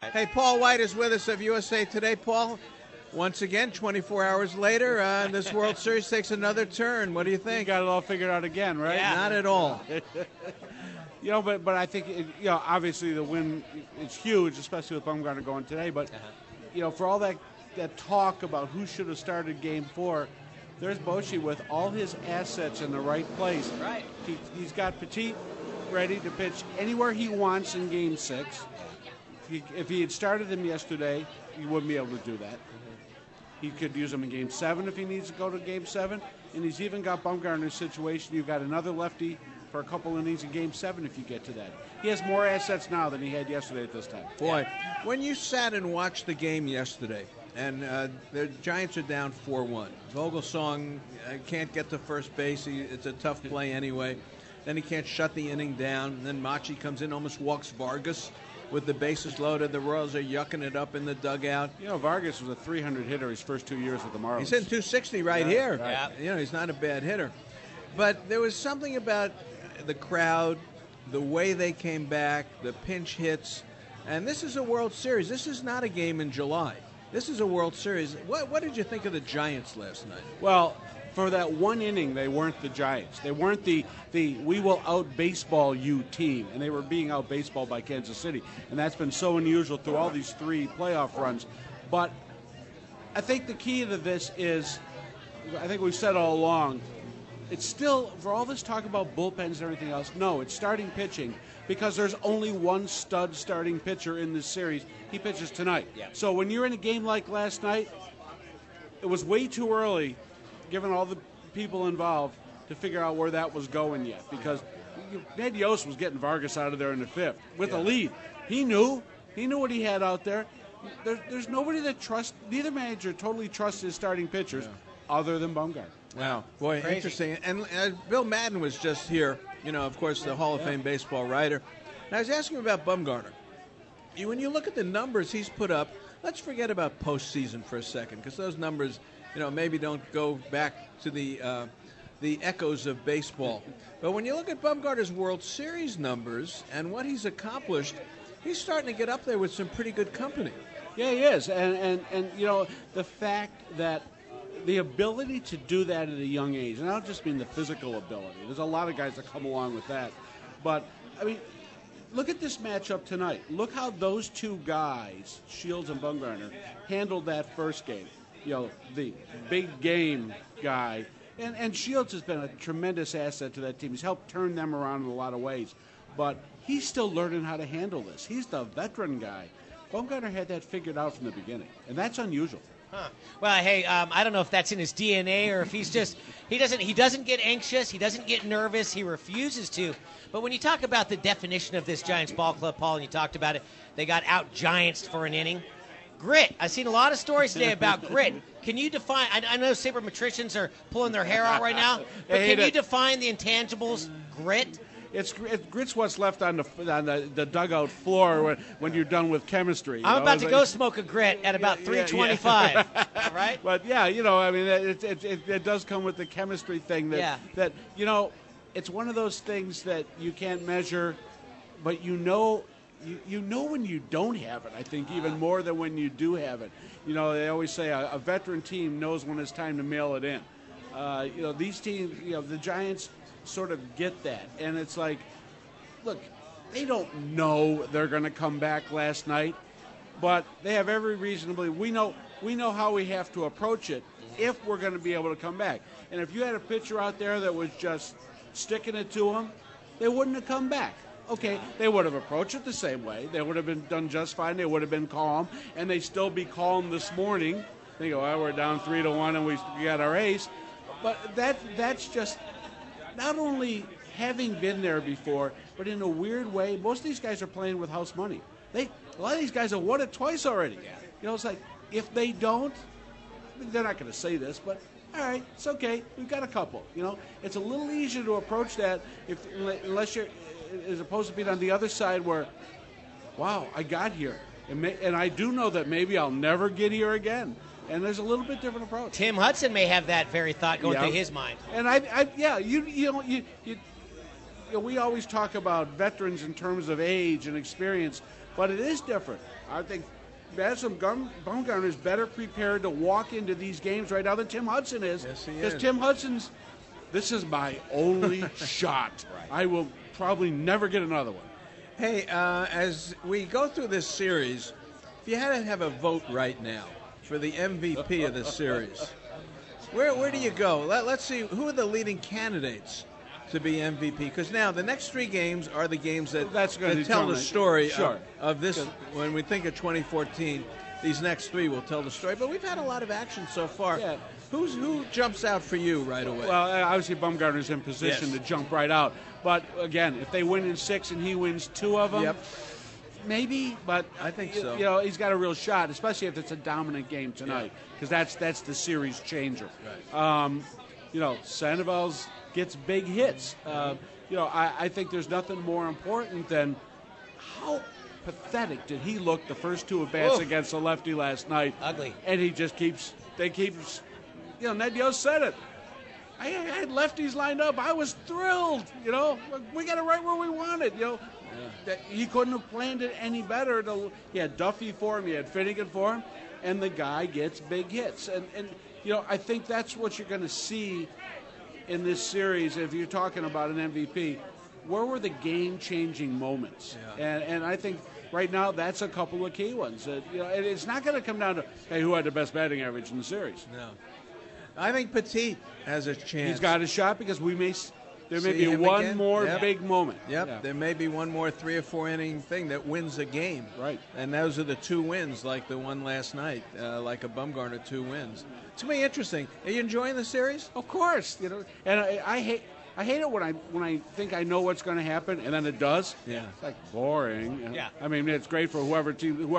Hey, Paul White is with us of USA Today. Paul, once again, 24 hours later, this World Series takes another turn. What do you think? You got it all figured out again, right? Yeah. Not at all. But I think, obviously the win is huge, especially with Bumgarner going today. But, for all that talk about who should have started Game 4, there's Bochy with all his assets in the right place. Right. He's got Petit ready to pitch anywhere he wants in Game 6. If he had started him yesterday, he wouldn't be able to do that. He could use him in Game 7 if he needs to go to Game 7. And he's even got Bumgarner's situation. You've got another lefty for a couple innings in Game 7 if you get to that. He has more assets now than he had yesterday at this time. Boy, when you sat and watched the game yesterday, and the Giants are down 4-1. Vogelsong can't get to first base. It's a tough play anyway. Then he can't shut the inning down. And then Machi comes in, almost walks Vargas with the bases loaded. The Royals are yucking it up in the dugout. Vargas was a 300 hitter his first 2 years with the Marlins. He's hitting 260 right here. Right. He's not a bad hitter. But there was something about the crowd, the way they came back, the pinch hits. And this is a World Series. This is not a game in July. This is a World Series. What did you think of the Giants last night? Well, for that one inning, they weren't the Giants. They weren't the we will out-baseball you team, and they were being out-baseballed by Kansas City. And that's been so unusual through all these 3 playoff runs. But I think the key to this is, I think we've said all along, it's still, for all this talk about bullpens and everything else, no, it's starting pitching because there's only one stud starting pitcher in this series. He pitches tonight. Yeah. So when you're in a game like last night, it was way too early, given all the people involved, to figure out where that was going yet. Because Ned Yost was getting Vargas out of there in the 5th with a lead. He knew what he had out there. There's nobody that trusts, neither manager totally trusts his starting pitchers other than Bumgarner. Wow. Boy, Crazy. Interesting. And Bill Madden was just here, of course, the Hall of Fame baseball writer. And I was asking him about Bumgarner. When you look at the numbers he's put up, let's forget about postseason for a second, because those numbers, maybe don't go back to the echoes of baseball. But when you look at Bumgarner's World Series numbers and what he's accomplished, he's starting to get up there with some pretty good company. Yeah, he is. And the fact that the ability to do that at a young age, and I don't just mean the physical ability. There's a lot of guys that come along with that. But, look at this matchup tonight. Look how those 2 guys, Shields and Bumgarner, handled that first game. The big game guy. And Shields has been a tremendous asset to that team. He's helped turn them around in a lot of ways. But he's still learning how to handle this. He's the veteran guy. Bumgarner had that figured out from the beginning, and that's unusual. Huh. Well, hey, I don't know if that's in his DNA or if he doesn't get anxious, he doesn't get nervous, he refuses to. But when you talk about the definition of this Giants ball club, Paul, and you talked about it, they got out-Giantsed for an inning. Grit. I've seen a lot of stories today about grit. Can you define, I know sabermetricians are pulling their hair out right now, but can you define the intangibles, grit? Grit's what's left on the dugout floor when you're done with chemistry. I'm about to go smoke a grit at about 3:25. All right? But it does come with the chemistry thing that it's one of those things that you can't measure, but you know when you don't have it, I think, even more than when you do have it. They always say a veteran team knows when it's time to mail it in. These teams, the Giants sort of get that. And it's like, look, they don't know they're going to come back last night, but they have every reason to believe. We know how we have to approach it if we're going to be able to come back. And if you had a pitcher out there that was just sticking it to them, they wouldn't have come back. Okay, they would have approached it the same way. They would have been done just fine. They would have been calm, and they'd still be calm this morning. They go, we're down 3-1, and we got our ace. But that's just not only having been there before, but in a weird way, most of these guys are playing with house money. A lot of these guys have won it twice already. Yeah. It's like, if they don't, they're not going to say this, but all right, it's okay. We've got a couple. It's a little easier to approach that unless you're, as opposed to being on the other side where, wow, I got here, and I do know that maybe I'll never get here again. And there's a little bit different approach. Tim Hudson may have that very thought going through his mind. And we always talk about veterans in terms of age and experience, but it is different. I think Madison Bumgarner is better prepared to walk into these games right now than Tim Hudson is. Yes, he because is. Tim Hudson's, this is my only shot. Right. I will probably never get another one. Hey, as we go through this series, if you had to have a vote right now for the MVP of this series, where do you go? Let's see, who are the leading candidates to be MVP? Because now the next 3 games are the games that tell the story of this. When we think of 2014, these next 3 will tell the story. But we've had a lot of action so far. Yeah. Who jumps out for you right away? Well, obviously Bumgarner's in position to jump right out. But again, if they win in 6 and he wins 2 of them, maybe. But I think so. You know, he's got a real shot, especially if it's a dominant game tonight, because that's the series changer. Right. You know, Sandoval's gets big hits. You know, I think there's nothing more important than how pathetic did he look the first 2 at-bats against the lefty last night. Ugly. And he just keeps, you know, Ned Yost said it. I had lefties lined up. I was thrilled, you know. We got it right where we wanted, you know. That he couldn't have planned it any better. He had Duffy for him. He had Finnegan for him. And the guy gets big hits. And you know, I think that's what you're going to see in this series if you're talking about an MVP. Where were the game-changing moments? Yeah. And I think right now that's a couple of key ones. You know, it's not going to come down to, hey, who had the best batting average in the series? No. I think Petit has a chance. He's got a shot because there may be one more big moment. Yep, there may be one more 3 or 4 inning thing that wins a game. Right. And those are the 2 wins, like the one last night, like a Bumgarner 2 wins. It's going to be interesting. Are you enjoying the series? Of course. You know, and I hate it when I think I know what's going to happen and then it does. Yeah. It's like boring. Yeah. I mean, it's great for whoever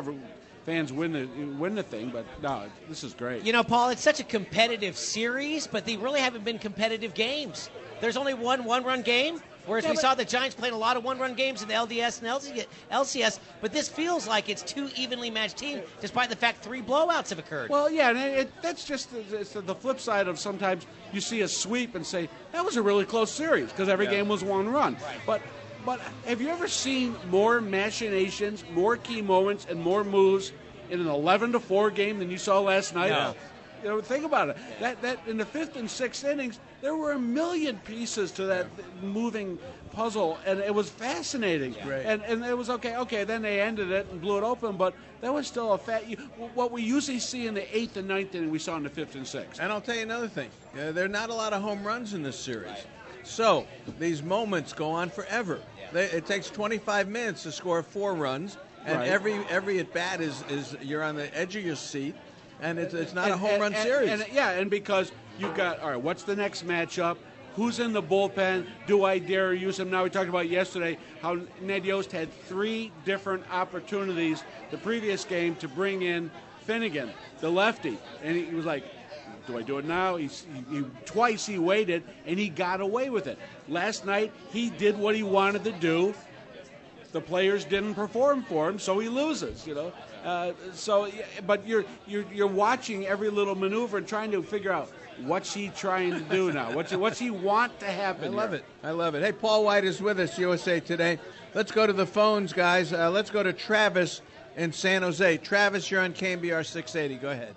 fans win the thing, but no, this is great. You know, Paul, it's such a competitive series, but they really haven't been competitive games. There's only one-run game, whereas we saw the Giants playing a lot of one-run games in the LDS and LCS, but this feels like it's 2 evenly matched teams, despite the fact 3 blowouts have occurred. Well, yeah, and that's just the flip side of sometimes you see a sweep and say, that was a really close series, because every game was 1 run. Right. But have you ever seen more machinations, more key moments, and more moves in an 11-4 game than you saw last night? No. You know, think about it. That in the 5th and 6th innings, there were a million pieces to that moving puzzle, and it was fascinating. Yeah. And it was okay. Then they ended it and blew it open, but that was still what we usually see in the 8th and 9th inning we saw in the 5th and 6th. And I'll tell you another thing. There are not a lot of home runs in this series. Right. So these moments go on forever. Yeah. It takes 25 minutes to score 4 runs, and every at bat is you're on the edge of your seat, and it's not a home run series. And because you've got, all right, what's the next matchup? Who's in the bullpen? Do I dare use him? Now, we talked about yesterday how Ned Yost had 3 different opportunities the previous game to bring in Finnegan, the lefty, and he was like, do I do it now? Twice he waited, and he got away with it. Last night, he did what he wanted to do. The players didn't perform for him, so he loses. You know, but you're watching every little maneuver and trying to figure out what's he trying to do now. What's he want to happen? I love it. Hey, Paul White is with us, USA Today. Let's go to the phones, guys. Let's go to Travis in San Jose. Travis, you're on KNBR 680. Go ahead.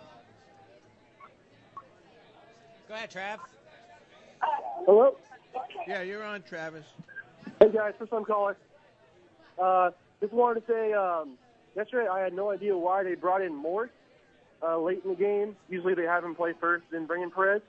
Go ahead, Trav. Hello? Yeah, you're on, Travis. Hey, guys, first time caller. Just wanted to say, yesterday I had no idea why they brought in Morse late in the game. Usually they have him play first, then bring in Perez.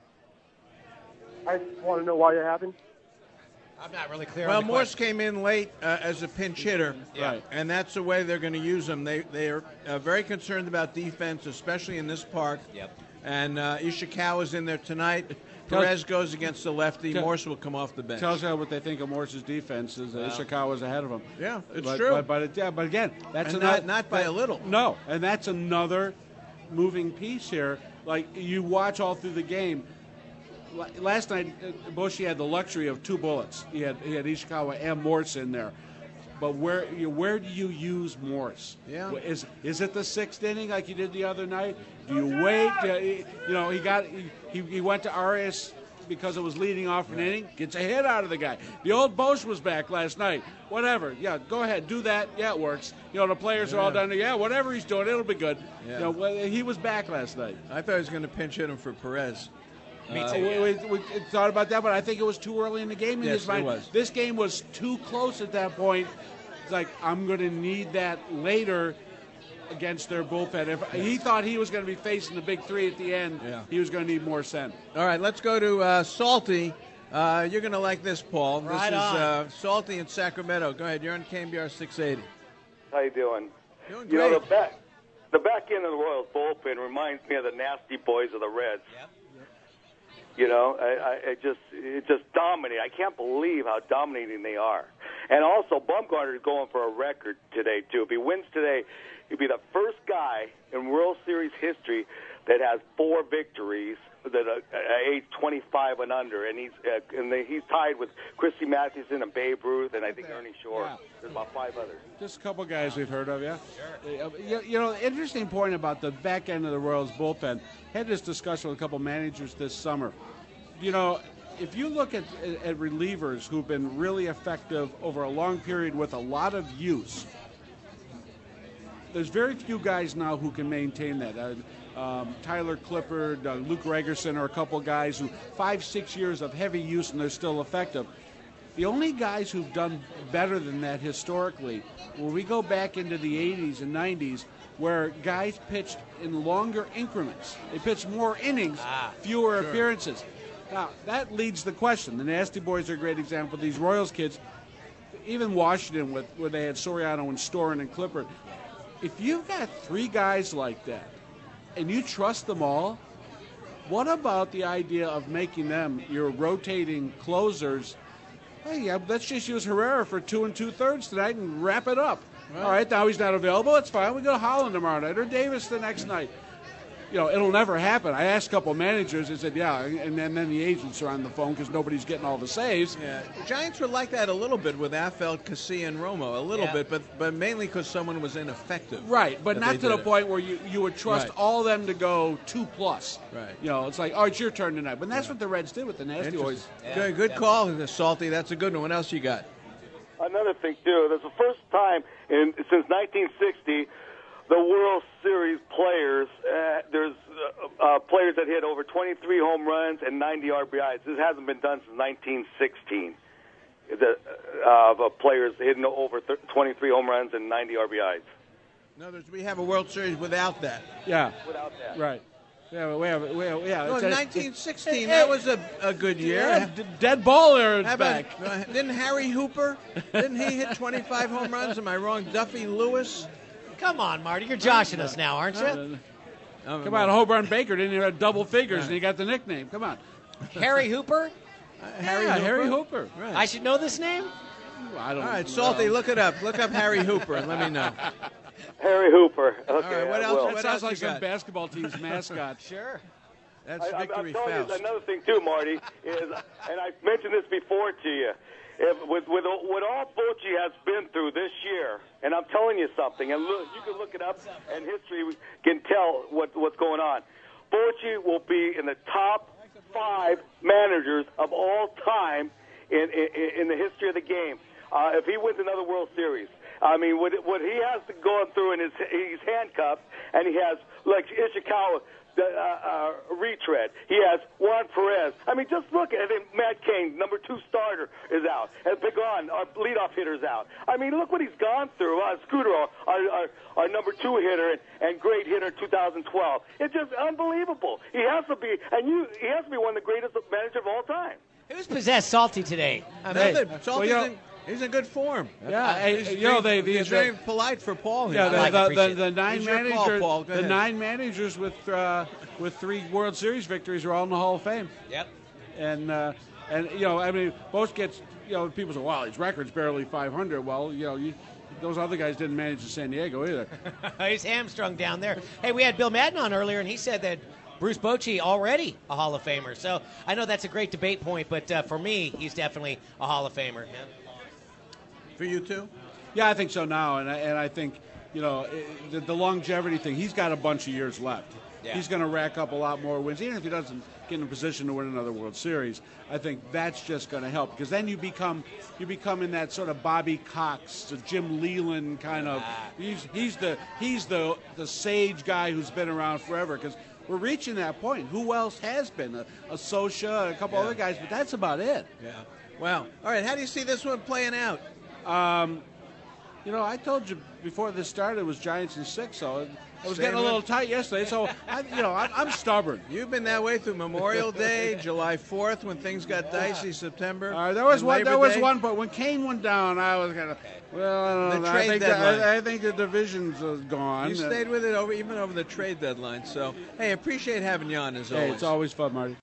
I just want to know why that happened. I'm not really clear. Well, on the Morse question. came in late as a pinch hitter, and that's the way they're going to use him. They are very concerned about defense, especially in this park. Yep. And Ishikawa's in there tonight. Perez goes against the lefty. Morse will come off the bench. Tells you what they think of Morse's defense is Ishikawa's ahead of him. Yeah, it's true. But again, that's not by a little. No, and that's another moving piece here. Like, you watch all through the game. Last night, Bushi had the luxury of 2 bullets. He had Ishikawa and Morse in there. But where do you use Morse? Yeah. Is it the 6th inning like you did the other night? Do you wait? He went to Arias because it was leading off an inning, gets a hit out of the guy. The old Bosch was back last night. Whatever. Yeah, go ahead. Do that. Yeah, it works. The players are all done. Yeah, whatever he's doing, it'll be good. Yeah. He was back last night. I thought he was going to pinch hit him for Perez. Me too. We thought about that, but I think it was too early in the game in his mind. It was. This game was too close at that point. It's like, I'm going to need that later against their bullpen. If he thought he was going to be facing the big three at the end, he was going to need more Sen. All right, let's go to Salty. You're going to like this, Paul. Right this is Salty in Sacramento. Go ahead. You're on KMBR 680. How you doing? Doing great. The back end of the Royals bullpen reminds me of the nasty boys of the Reds. Yep. It just dominates. I can't believe how dominating they are. And also, Bumgarner is going for a record today, too. If he wins today, he'll be the first guy in World Series history that has 4 victories that are age 25 and under, and he's tied with Christy Mathewson and Babe Ruth, and I think Ernie Shore. Yeah. There's about 5 others. Just a couple guys we've heard of, yeah. Sure. Interesting point about the back end of the Royals bullpen. Had this discussion with a couple managers this summer. If you look at relievers who've been really effective over a long period with a lot of use, there's very few guys now who can maintain that. Tyler Clippard, Luke Gregerson are a couple guys who 5-6 years of heavy use and they're still effective. The only guys who've done better than that historically, when we go back into the 80s and 90s, where guys pitched in longer increments. They pitched more innings, fewer appearances. Now, that leads the question. The Nasty Boys are a great example. These Royals kids, even Washington, where they had Soriano and Storin and Clippard, if you've got 3 guys like that, and you trust them all, what about the idea of making them your rotating closers? Hey, let's just use Herrera for 2 2/3 tonight and wrap it up. All right, now he's not available. It's fine. We go to Holland tomorrow night or Davis the next night. It'll never happen. I asked a couple managers. They said, yeah, and then the agents are on the phone because nobody's getting all the saves. Yeah, the Giants were like that a little bit with Affeld, Casilla, and Romo, a little bit, but mainly because someone was ineffective. Right, but not to the point where you would trust all of them to go 2+. Right. It's like, it's your turn tonight. But that's what the Reds did with the Nasty Boys. Yeah. Good call, Salty. That's a good one. What else you got? Another thing, too, there's the first time since 1960 the World Series players, there's players that hit over 23 home runs and 90 RBIs. This hasn't been done since 1916. The players hitting over 23 home runs and 90 RBIs. In other words, we have a World Series without that. Yeah. Without that. Right. Yeah, we have. No, 1916, that was a good year. Yeah, dead ball era back. Didn't Harry Hooper, didn't he hit 25 home runs? Am I wrong? Duffy Lewis? Come on, Marty. You're joshing us now, aren't you? Come on, Hobart Baker didn't even have double figures, and he got the nickname. Come on. Harry Hooper? Harry Hooper. Right. I should know this name? I don't know. All right, Salty, look it up. Look up Harry Hooper and let me know. Harry Hooper. Okay, all right, what else? That sounds like some basketball team's mascot. Sure. That's I'm Victory telling Faust. you another thing, too, Marty, is, and I've mentioned this before to you, with all Bochy has been through this year, and I'm telling you something, and look, you can look it up, and history can tell what's going on. Bochy will be in the top 5 managers of all time in the history of the game. If he wins another World Series, I mean, what he has to go through, and he's handcuffed, and he has, like Ishikawa, retread. He has Juan Perez. I mean, just look at it. Matt Cain, number 2 starter, is out. And Pagan, our leadoff hitter's out. I mean, look what he's gone through. Scudero, our number 2 hitter and great hitter 2012. It's just unbelievable. He has to be, he has to be one of the greatest managers of all time. Who's possessed Salty today? Salty's he's in good form. Yeah, he's very polite for Paul here. Yeah, the 9 managers, Paul. the 9 managers with 3 World Series victories are all in the Hall of Fame. Yep. And I mean, Bosch gets, people say, well, his record's barely 500. Well, those other guys didn't manage in San Diego either. He's hamstrung down there. Hey, we had Bill Madden on earlier, and he said that Bruce Bochy already a Hall of Famer. So I know that's a great debate point, but for me, he's definitely a Hall of Famer. Yeah. For you too? Yeah, I think so now, and I think the longevity thing. He's got a bunch of years left. he's going to rack up a lot more wins, even if he doesn't get in a position to win another World Series. I think that's just going to help because then you become in that sort of Bobby Cox, the Jim Leland kind of. He's the sage guy who's been around forever because we're reaching that point. Who else has been? A Scioscia, a couple other guys, but that's about it. Yeah. Well, all right. How do you see this one playing out? I told you before this started it was Giants in 6, so it was getting a little tight yesterday. So I'm stubborn. You've been that way through Memorial Day, July 4th when things got dicey, September. There was one, but when Kane went down, I was kind of I don't know. I think the division's gone. You stayed with it even over the trade deadline. So hey, appreciate having you on as always. Hey, it's always fun, Marty.